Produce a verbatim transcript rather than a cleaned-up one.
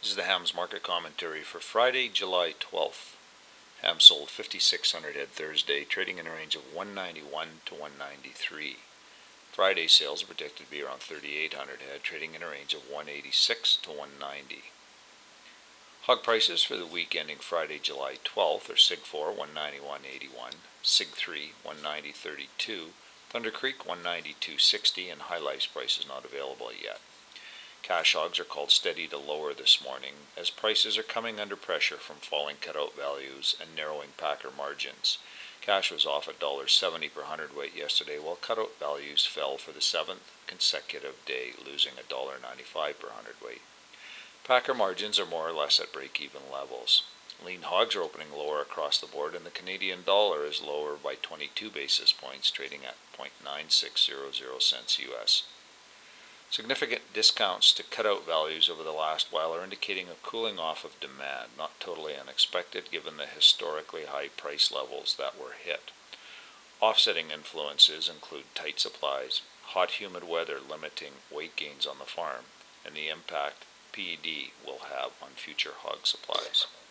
This is the Hams market commentary for Friday, July twelfth. Ham sold fifty-six hundred head Thursday, trading in a range of one ninety-one to one ninety-three. Friday sales are predicted to be around thirty-eight hundred head, trading in a range of one eighty-six to one ninety. Hog prices for the week ending Friday, July twelfth are S I G four one ninety-one eighty-one, S I G three one ninety thirty-two, Thunder Creek one ninety-two sixty, and High Life's price is not available yet. Cash hogs are called steady to lower this morning as prices are coming under pressure from falling cutout values and narrowing packer margins. Cash was off at one dollar seventy per hundredweight yesterday, while cutout values fell for the seventh consecutive day, losing one dollar ninety-five per hundredweight. Packer margins are more or less at break-even levels. Lean hogs are opening lower across the board, and the Canadian dollar is lower by twenty-two basis points, trading at zero point nine six zero zero cents U S. Significant discounts to cutout values over the last while are indicating a cooling off of demand, not totally unexpected given the historically high price levels that were hit. Offsetting influences include tight supplies, hot humid weather limiting weight gains on the farm, and the impact P E D will have on future hog supplies.